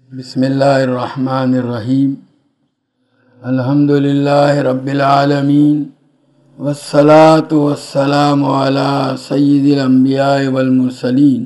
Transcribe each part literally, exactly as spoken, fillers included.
بسم اللہ الرحمن الرحیم الحمد للہ رب العالمین والصلاة والسلام علی سید الانبیاء والمرسلین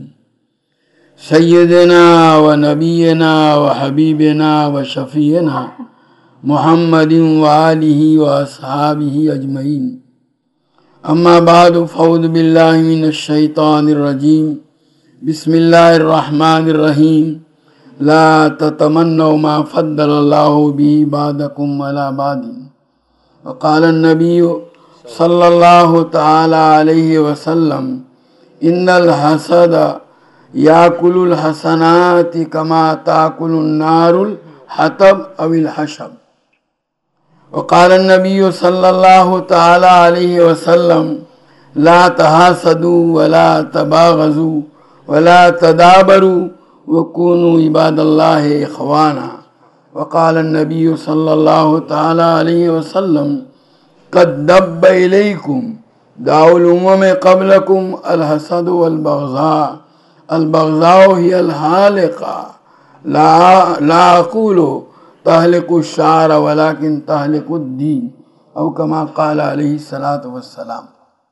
سیدنا و نبینا و حبیبنا و شفیعنا محمد و آلہ و اصحابہ اجمعین اما بعد فاعوذ باللہ من الشیطان الرجیم بسم اللہ الرحمن الرحیم لا تتمنوا ما فضل اللہ به بعضکم علی بعض وقال النبی صلی اللہ تعالی علیہ وسلم ان الحسد یاکل الحسنات کما تاکل النار الحطب او الحشب وقال النبی صلی اللہ تعالی علیہ وسلم لا تحاسدوا ولا تباغضوا ولا تدابروا وَكُونُوا عِبَادَ اللَّهِ إِخْوَانًا وقال النبی صلی اللہ تعالی علیہ وسلم قد دب إِلَيْكُمْ دَاءُ الْأُمَمِ قَبْلَكُمْ الْحَسَدُ وَالْبَغْضَاءُ الْبَغْضَاءُ هِيَ الْحَالِقَةُ لا لا أقول تهلك الشعر ولكن تهلك الدين او كما قال علیہ الصلاۃ والسلام۔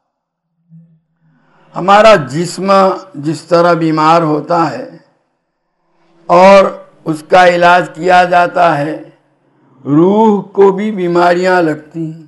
ہمارا جسم جس طرح بیمار ہوتا ہے اور اس کا علاج کیا جاتا ہے، روح کو بھی بیماریاں لگتی ہیں۔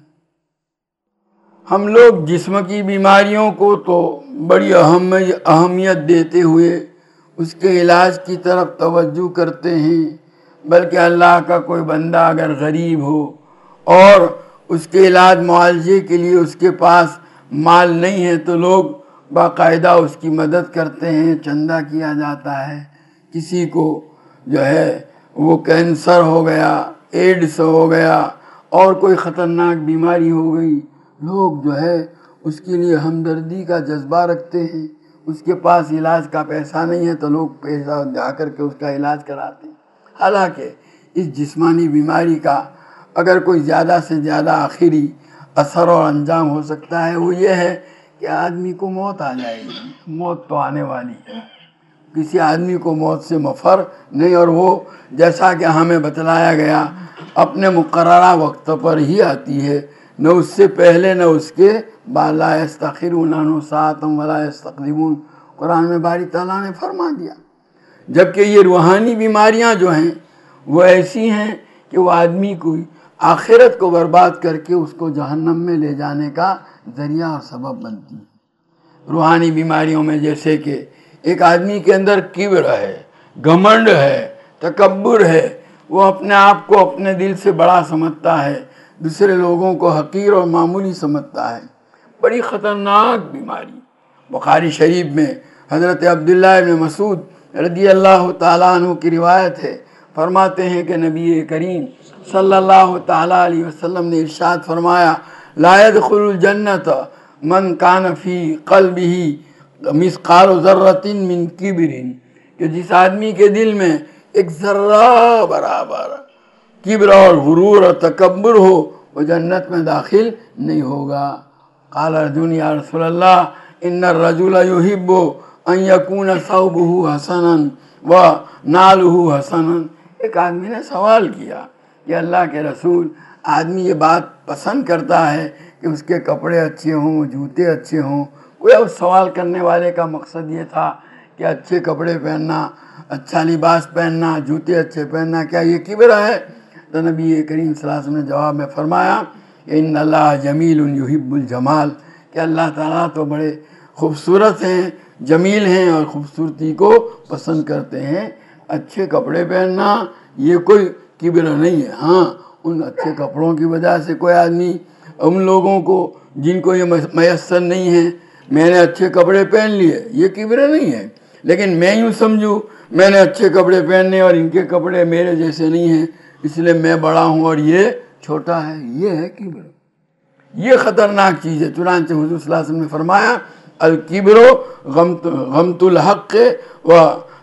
ہم لوگ جسم کی بیماریوں کو تو بڑی اہم اہمیت دیتے ہوئے اس کے علاج کی طرف توجہ کرتے ہیں، بلکہ اللہ کا کوئی بندہ اگر غریب ہو اور اس کے علاج معالجے کے لیے اس کے پاس مال نہیں ہے تو لوگ باقاعدہ اس کی مدد کرتے ہیں، چندہ کیا جاتا ہے۔ کسی کو جو ہے وہ کینسر ہو گیا، ایڈس ہو گیا اور کوئی خطرناک بیماری ہو گئی، لوگ جو ہے اس کے لیے ہمدردی کا جذبہ رکھتے ہیں۔ اس کے پاس علاج کا پیسہ نہیں ہے تو لوگ پیسہ جا کر کے اس کا علاج کراتے ہیں۔ حالانکہ اس جسمانی بیماری کا اگر کوئی زیادہ سے زیادہ آخری اثر اور انجام ہو سکتا ہے وہ یہ ہے کہ آدمی کو موت آ جائے گی۔ موت تو آنے والی ہے، کسی آدمی کو موت سے مفر نہیں، اور وہ جیسا کہ ہمیں بتلایا گیا اپنے مقررہ وقت پر ہی آتی ہے، نہ اس سے پہلے نہ اس کے بعد۔ لا یستأخرون عنہ ساعۃ ولا یستقدمون، قرآن میں باری تعالیٰ نے فرما دیا۔ جبکہ یہ روحانی بیماریاں جو ہیں وہ ایسی ہیں کہ وہ آدمی کو آخرت کو برباد کر کے اس کو جہنم میں لے جانے کا ذریعہ اور سبب بنتی ہیں۔ روحانی بیماریوں میں جیسے کہ ایک آدمی کے اندر کبر ہے، گھمنڈ ہے، تکبر ہے، وہ اپنے آپ کو اپنے دل سے بڑا سمجھتا ہے، دوسرے لوگوں کو حقیر اور معمولی سمجھتا ہے۔ بڑی خطرناک بیماری۔ بخاری شریف میں حضرت عبداللہ ابن مسعود رضی اللہ تعالیٰ عنہ کی روایت ہے، فرماتے ہیں کہ نبی کریم صلی اللہ تعالیٰ علیہ وسلم نے ارشاد فرمایا لا يدخل الجنت من کان فی قلبہ مثقال ذرۃ من کبر، کہ جس آدمی کے دل میں ایک ذرہ برابر کبر اور غرور اور تکبر ہو وہ جنت میں داخل نہیں ہوگا۔ قال رجل یا رسول اللہ ان الرجل يحب ان يكون ثوبه حسنا ونعله حسنا، ایک آدمی نے سوال کیا کہ اللہ کے رسول، آدمی یہ بات پسند کرتا ہے کہ اس کے کپڑے اچھے ہوں، جوتے اچھے ہوں۔ کوئی اس سوال کرنے والے کا مقصد یہ تھا کہ اچھے کپڑے پہننا، اچھا لباس پہننا، جوتے اچھے پہننا کیا یہ کبر ہے؟ تو نبی کریم صلی اللہ علیہ وسلم نے جواب میں فرمایا کہ ان اللہ جمیل یحب الجمال، کہ اللہ تعالیٰ تو بڑے خوبصورت ہیں، جمیل ہیں اور خوبصورتی کو پسند کرتے ہیں۔ اچھے کپڑے پہننا یہ کوئی کبر نہیں ہے۔ ہاں، ان اچھے کپڑوں کی وجہ سے کوئی آدمی ان لوگوں کو جن کو یہ میسر نہیں ہے، میں نے اچھے کپڑے پہن لیے، یہ کبر نہیں ہے۔ لیکن میں یوں سمجھوں میں نے اچھے کپڑے پہننے اور ان کے کپڑے میرے جیسے نہیں ہیں اس لیے میں بڑا ہوں اور یہ چھوٹا ہے، یہ ہے کبر۔ یہ خطرناک چیز ہے۔ چنانچہ حضور صلی اللہ علیہ وسلم نے فرمایا الکبر غمت غمت الحق و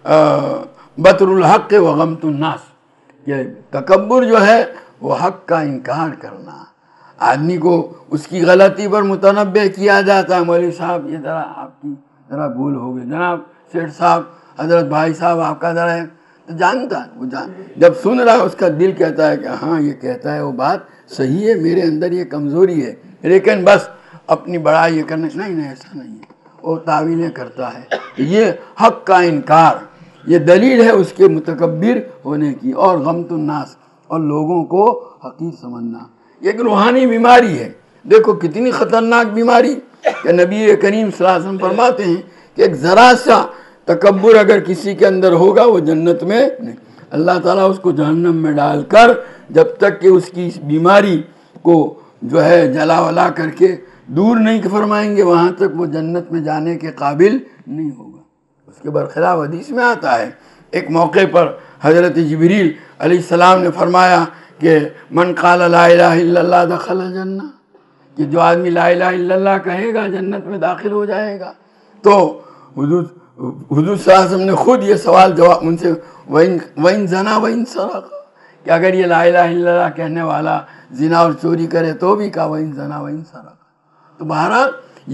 بطر الحق و غمت الناس، یہ تکبر جو ہے وہ حق کا انکار کرنا۔ آدمی کو اس کی غلطی پر متنبہ کیا جاتا ہے، مولوی صاحب یہ ذرا آپ کی ذرا بھول ہو گئی، جناب سیٹھ صاحب، حضرت بھائی صاحب آپ کا ذرا ہے تو جانتا ہے وہ جان جب سن رہا ہے اس کا دل کہتا ہے کہ ہاں یہ کہتا ہے وہ بات صحیح ہے، میرے اندر یہ کمزوری ہے، لیکن بس اپنی بڑائی یہ کرنے نہیں نہیں ایسا نہیں ہے، وہ تعویلیں کرتا ہے۔ یہ حق کا انکار، یہ دلیل ہے اس کے متکبر ہونے کی، اور غمت الناس، اور لوگوں کو حقیر سمجھنا، یہ ایک روحانی بیماری ہے۔ دیکھو کتنی خطرناک بیماری کہ نبی کریم صلی اللہ علیہ وسلم فرماتے ہیں کہ ایک ذرا سا تکبر اگر کسی کے اندر ہوگا وہ جنت میں نہیں، اللہ تعالیٰ اس کو جہنم میں ڈال کر جب تک کہ اس کی اس بیماری کو جو ہے جلا ولا کر کے دور نہیں فرمائیں گے وہاں تک وہ جنت میں جانے کے قابل نہیں ہوگا۔ اس کے برخلاف حدیث میں آتا ہے ایک موقع پر حضرت جبریل علیہ السلام نے فرمایا کہ من قال لا الہ الا اللہ دخل الجنہ، کہ جو آدمی لا الہ الا اللہ کہے گا جنت میں داخل ہو جائے گا۔ تو حضور حضور صلی اللہ علیہ وسلم نے خود یہ سوال جواب ان سے وَإِن وَإِن زَنَا وَإِن سَرَقَ، کہ اگر یہ لا الہ الا اللہ کہنے والا زنا اور چوری کرے تو بھی کہا وَإِن زَنَا وَإِن سَرَقَ۔ تو بہرحال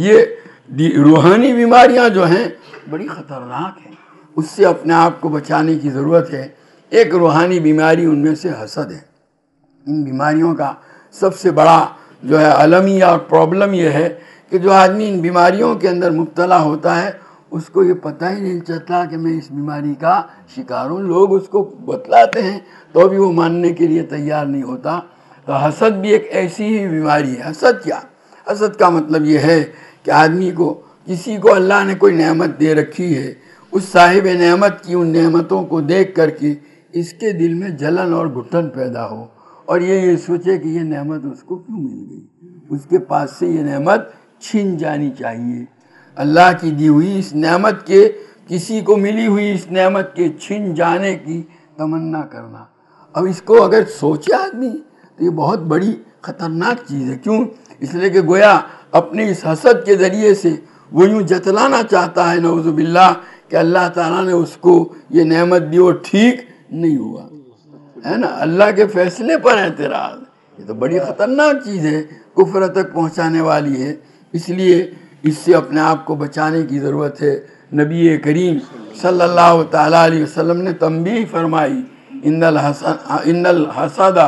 یہ روحانی بیماریاں جو ہیں بڑی خطرناک ہیں، اس سے اپنے آپ کو بچانے کی ضرورت ہے۔ ایک روحانی بیماری ان میں سے حسد ہے۔ ان بیماریوں کا سب سے بڑا جو ہے عالمی اور پرابلم یہ ہے کہ جو آدمی ان بیماریوں کے اندر مبتلا ہوتا ہے اس کو یہ پتہ ہی نہیں چلتا کہ میں اس بیماری کا شکار ہوں۔ لوگ اس کو بتلاتے ہیں تو بھی وہ ماننے کے لیے تیار نہیں ہوتا۔ تو حسد بھی ایک ایسی ہی بیماری ہے۔ حسد کیا؟ حسد کا مطلب یہ ہے کہ آدمی کو کسی کو اللہ نے کوئی نعمت دے رکھی ہے، اس صاحب نعمت کی ان نعمتوں کو دیکھ کر کے اس کے دل میں جلن اور گھٹن پیدا ہو، اور یہ یہ سوچے کہ یہ نعمت اس کو کیوں مل گئی، اس کے پاس سے یہ نعمت چھن جانی چاہیے۔ اللہ کی دی ہوئی اس نعمت کے، کسی کو ملی ہوئی اس نعمت کے چھن جانے کی تمنا کرنا۔ اب اس کو اگر سوچے آدمی تو یہ بہت بڑی خطرناک چیز ہے۔ کیوں؟ اس لیے کہ گویا اپنے اس حسد کے ذریعے سے وہ یوں جتلانا چاہتا ہے نعوذ باللہ کہ اللہ تعالیٰ نے اس کو یہ نعمت دی اور ٹھیک نہیں ہوا، ہے نا، اللہ کے فیصلے پر اعتراض۔ یہ تو بڑی خطرناک چیز ہے، کفر تک پہنچانے والی ہے۔ اس لیے اس سے اپنے آپ کو بچانے کی ضرورت ہے۔ نبی کریم صلی اللہ تعالیٰ علیہ وسلم نے تنبیہ فرمائی، ان الحسن ان الحسد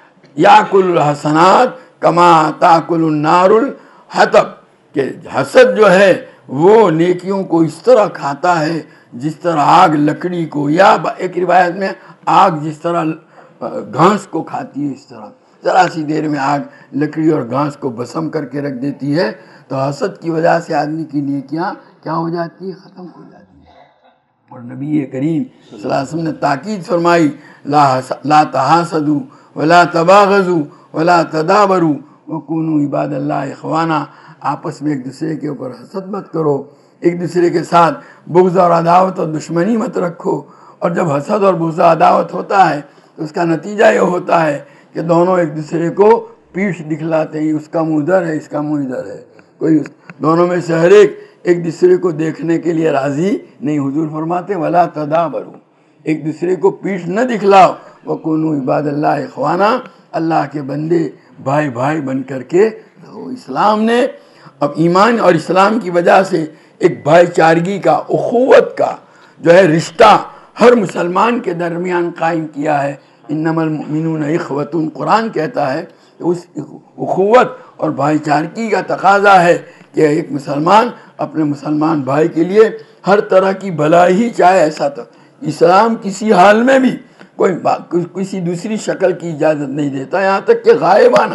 یاکل الحسنات کما تاکل النار الحطب، کہ حسد جو ہے وہ نیکیوں کو اس طرح کھاتا ہے جس طرح آگ لکڑی کو، یا ایک روایت میں آگ جس طرح گھاس کو کھاتی ہے، اس طرح ذرا سی دیر میں آگ لکڑی اور گھاس کو بسم کر کے رکھ دیتی ہے۔ تو حسد کی وجہ سے آدمی کی نیکیاں کیا ہو جاتی ہیں؟ ختم ہو جاتی ہیں۔ اور نبی کریم صلی اللہ علیہ وسلم نے تاکید فرمائی، لا لا تحاسدوا ولا تباغضوا ولا تدابروا وکونوا عباد اللہ اخوانا، آپس میں ایک دوسرے کے اوپر حسد مت کرو، ایک دوسرے کے ساتھ بغض اور عداوت اور دشمنی مت رکھو۔ اور جب حسد اور بغض و عداوت ہوتا ہے تو اس کا نتیجہ یہ ہوتا ہے کہ دونوں ایک دوسرے کو پیٹھ دکھلاتے ہیں، اس کا منہ ادھر ہے اس کا منہ ادھر ہے، کوئی دونوں میں سے ہر ایک ایک دوسرے کو دیکھنے کے لیے راضی نہیں۔ حضور فرماتے ولا تدابروا، ایک دوسرے کو پیٹھ نہ دکھلاؤ، وکونوا عباد اللہ اخوانا، اللہ کے بندے بھائی بھائی بن کر کے رہو۔ اسلام نے اب ایمان اور اسلام کی وجہ سے ایک بھائی چارگی کا، اخوت کا جو ہے رشتہ ہر مسلمان کے درمیان قائم کیا ہے۔ انما المؤمنون اخوۃ، قرآن کہتا ہے کہ اس اخوت اور بھائی چارگی کا تقاضا ہے کہ ایک مسلمان اپنے مسلمان بھائی کے لیے ہر طرح کی بھلائی ہی چاہے۔ ایسا تو اسلام کسی حال میں بھی کوئی کسی دوسری شکل کی اجازت نہیں دیتا، یہاں تک کہ غائبانہ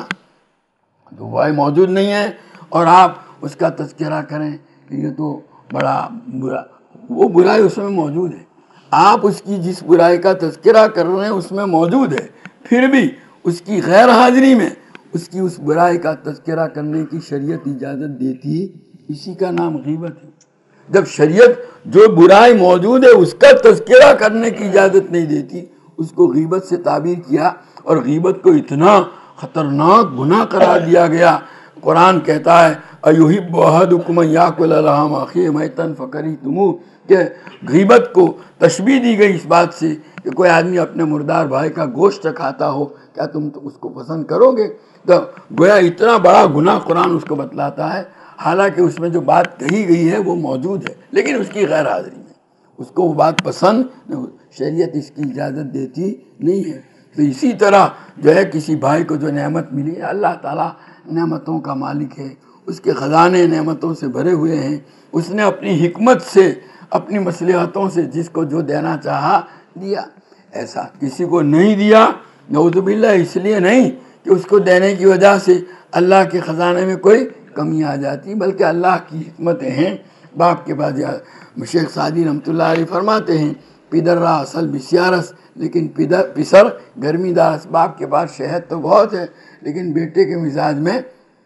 جو بھائی موجود نہیں ہے اور آپ اس کا تذکرہ کریں کہ یہ تو بڑا برا، وہ برائی اس میں موجود ہے، آپ اس کی جس برائی کا تذکرہ کر رہے ہیں اس میں موجود ہے، پھر بھی اس کی غیر حاضری میں اس کی اس برائی کا تذکرہ کرنے کی شریعت اجازت دیتی ہے، اسی کا نام غیبت ہے۔ جب شریعت جو برائی موجود ہے اس کا تذکرہ کرنے کی اجازت نہیں دیتی، اس کو غیبت سے تعبیر کیا، اور غیبت کو اتنا خطرناک گناہ قرار دیا گیا۔ قرآن کہتا ہے ایحب احدکم ان یاکل لحم اخیہ میتا فکرہتموہ، کہ غیبت کو تشبیہ دی گئی اس بات سے کہ کوئی آدمی اپنے مردار بھائی کا گوشت کھاتا ہو، کیا تم تو اس کو پسند کرو گے؟ تو گویا اتنا بڑا گناہ قرآن اس کو بتلاتا ہے، حالانکہ اس میں جو بات کہی گئی ہے وہ موجود ہے لیکن اس کی غیر حاضری میں اس کو وہ بات پسند نہیں ہوتی۔ شریعت اس کی اجازت دیتی نہیں ہے۔ تو اسی طرح جو ہے کسی بھائی کو جو نعمت ملی، اللہ تعالیٰ نعمتوں کا مالک ہے، اس کے خزانے نعمتوں سے بھرے ہوئے ہیں، اس نے اپنی حکمت سے، اپنی مصلحتوں سے جس کو جو دینا چاہا دیا۔ ایسا کسی کو نہیں دیا، نعوذ باللہ، اس لیے نہیں کہ اس کو دینے کی وجہ سے اللہ کے خزانے میں کوئی کمی آ جاتی، بلکہ اللہ کی حکمتیں ہیں۔ باپ کے بعد شیخ سعدی رحمۃ اللہ علیہ فرماتے ہیں، پدر را اصل بسیارس لیکن پدر پسر گرمی دارس۔ باپ کے پاس شہد تو بہت ہے لیکن بیٹے کے مزاج میں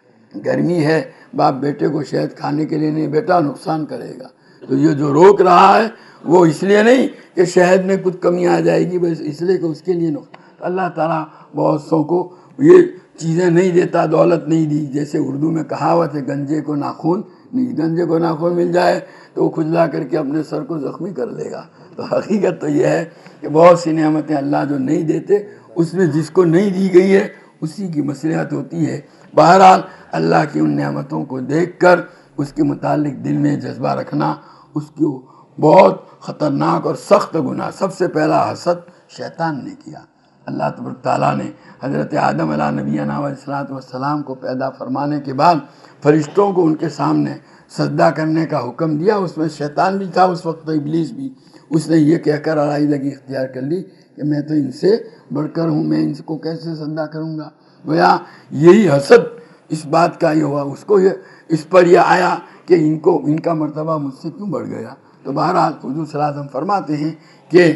گرمی ہے، باپ بیٹے کو شہد کھانے کے لیے نہیں، بیٹا نقصان کرے گا۔ تو یہ جو روک رہا ہے وہ اس لیے نہیں کہ شہد میں کچھ کمی آ جائے گی، بس اس لیے کہ اس کے لیے نقصان۔ اللہ تعالیٰ بہت سو کو یہ چیزیں نہیں دیتا، دولت نہیں دی۔ جیسے اردو میں کہاوت ہے، گنجے کو ناخون نہیں، گنجے کو ناخون مل جائے تو وہ کھجلا کر کے اپنے سر کو زخمی کر لے گا۔ تو حقیقت تو یہ ہے کہ بہت سی نعمتیں اللہ جو نہیں دیتے، اس میں جس کو نہیں دی گئی ہے اسی کی مصلحت ہوتی ہے۔ بہرحال اللہ کی ان نعمتوں کو دیکھ کر اس کے متعلق دل میں جذبہ رکھنا، اس کو بہت خطرناک اور سخت گناہ۔ سب سے پہلا حسد شیطان نے کیا۔ اللہ تبارک تعالیٰ نے حضرت آدم علیہ نبینا علیہ الصلوۃ والسلام کو پیدا فرمانے کے بعد فرشتوں کو ان کے سامنے سجدہ کرنے کا حکم دیا۔ اس میں شیطان بھی تھا اس وقت، ابلیس بھی۔ اس نے یہ کہہ کر علیحدگی اختیار کر لی کہ میں تو ان سے بڑھ کر ہوں، میں ان کو کیسے سجدہ کروں گا۔ گویا یہی حسد اس بات کا یہ ہوا، اس کو یہ اس پر یہ آیا کہ ان کو ان کا مرتبہ مجھ سے کیوں بڑھ گیا۔ تو بہرحال حضور صلی اللہ علیہ وسلم فرماتے ہیں کہ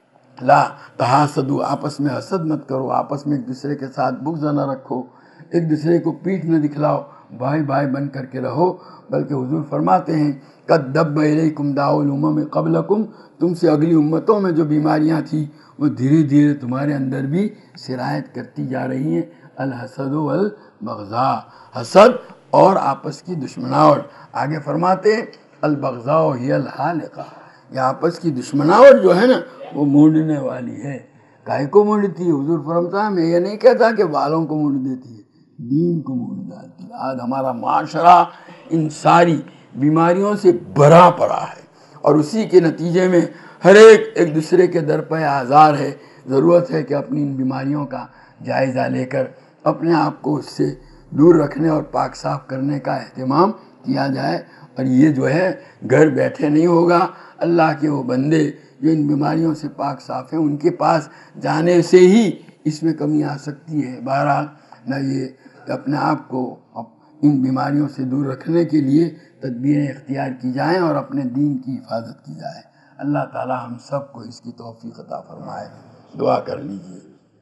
لا تحاسدوا، آپس میں حسد مت کرو، آپس میں ایک دوسرے کے ساتھ بغض نہ رکھو، ایک دوسرے کو پیٹھ نہ دکھلاؤ، بھائی بھائی بن کر کے رہو۔ بلکہ حضور فرماتے ہیں قد دب الیکم داء الامم قبلکم، تم سے اگلی امتوں میں جو بیماریاں تھیں وہ دھیرے دھیرے تمہارے اندر بھی سرایت کرتی جا رہی ہیں۔ الحسد والبغضاء، حسد اور آپس کی دشمناوٹ۔ آگے فرماتے ہیں البغضاء ہی الحالقہ، یہ آپس کی دشمناوٹ جو ہے نا وہ مونڈنے والی ہے۔ کائے کو مونڈتی ہے؟ حضور فرماتا ہے میں یہ نہیں کہتا کہ بالوں کو مونڈ دیتی ہے، دین کو مونڈ جاتی ہے۔ آج ہمارا معاشرہ ان ساری بیماریوں سے بھرا پڑا ہے اور اسی کے نتیجے میں ہر ایک ایک دوسرے کے در پہ آزار ہے۔ ضرورت ہے کہ اپنی ان بیماریوں کا جائزہ لے کر اپنے آپ کو اس سے دور رکھنے اور پاک صاف کرنے کا اہتمام کیا جائے۔ اور یہ جو ہے گھر بیٹھے نہیں ہوگا، اللہ کے وہ بندے جو ان بیماریوں سے پاک صاف ہیں ان کے پاس جانے سے ہی اس میں کمی آ سکتی ہے۔ بہرحال نہ یہ اپنے آپ کو ان بیماریوں سے دور رکھنے کے لیے تدبیریں اختیار کی جائیں اور اپنے دین کی حفاظت کی جائے۔ اللہ تعالی ہم سب کو اس کی توفیق عطا فرمائے۔ دعا کر لیجیے۔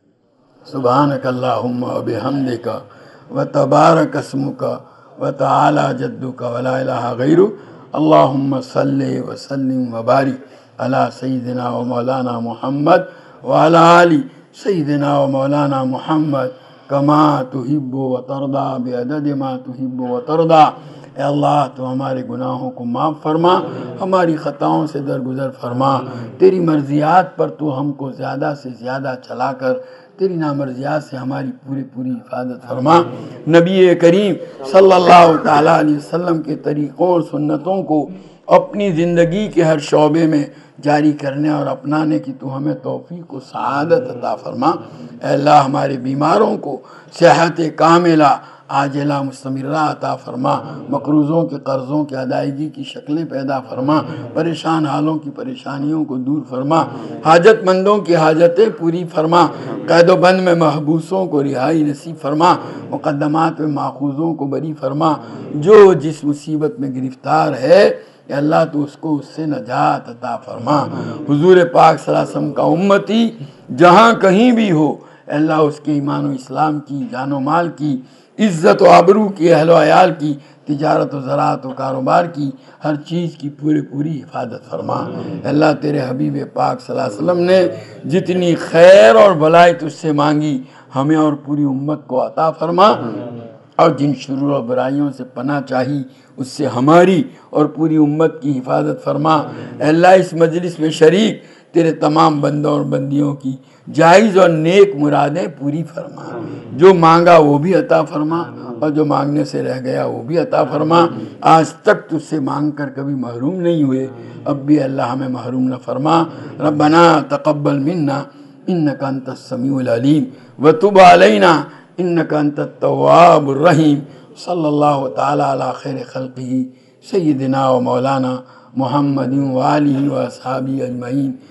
سبحانک اللہم و بحمدک و تبارک اسمک و تعالی جدک و لا الہ غیرک، اللہم صلی وسلم و بارک علی سیدنا و مولانا محمد وعلی آل سیدنا و مولانا محمد کما تحب و ترضا بعدد ما تحب و ترضا۔ اے اللہ تو ہمارے گناہوں کو معاف فرما، ہماری خطاؤں سے درگزر فرما، تیری مرضیات پر تو ہم کو زیادہ سے زیادہ چلا کر تیری نامرضیات سے ہماری پوری پوری حفاظت فرما۔ نبی کریم صلی اللہ تعالیٰ علیہ وسلم کے طریقوں اور سنتوں کو اپنی زندگی کے ہر شعبے میں جاری کرنے اور اپنانے کی تو ہمیں توفیق و سعادت عطا فرما۔ اے اللہ ہمارے بیماروں کو صحت کاملہ عاجلہ مستمرہ عطا فرما، مقروضوں کے قرضوں کی ادائیگی کی شکلیں پیدا فرما، پریشان حالوں کی پریشانیوں کو دور فرما، حاجت مندوں کی حاجتیں پوری فرما، قید و بند میں محبوسوں کو رہائی نصیب فرما، مقدمات میں ماخوذوں کو بری فرما۔ جو جس مصیبت میں گرفتار ہے اے اللہ تو اس کو اس سے نجات عطا فرما۔ حضور پاک صلی اللہ علیہ وسلم کا امتی جہاں کہیں بھی ہو اے اللہ اس کے ایمان و اسلام کی، جان و مال کی، عزت و آبرو کی، اہل و عیال کی، تجارت و زراعت و کاروبار کی، ہر چیز کی پوری پوری حفاظت فرما۔ اے اللہ تیرے حبیب پاک صلی اللہ علیہ وسلم نے جتنی خیر اور بھلائی تجھ سے مانگی ہمیں اور پوری امت کو عطا فرما، اور جن شرور و برائیوں سے پناہ چاہی اس سے ہماری اور پوری امت کی حفاظت فرما۔ اے اللہ اس مجلس میں شریک تیرے تمام بندوں اور بندیوں کی جائز اور نیک مرادیں پوری فرما، جو مانگا وہ بھی عطا فرما اور جو مانگنے سے رہ گیا وہ بھی عطا فرما۔ آج تک تجھ سے مانگ کر کبھی محروم نہیں ہوئے، اب بھی اللہ ہمیں محروم نہ فرما۔ ربنا تقبل منا انک انت السمیع العلیم وتب علینا انک انت التواب الرحیم۔ صلی اللہ تعالی علی خیر خلقہ سیدنا و مولانا محمد و آلہ و اصحابہ اجمعین۔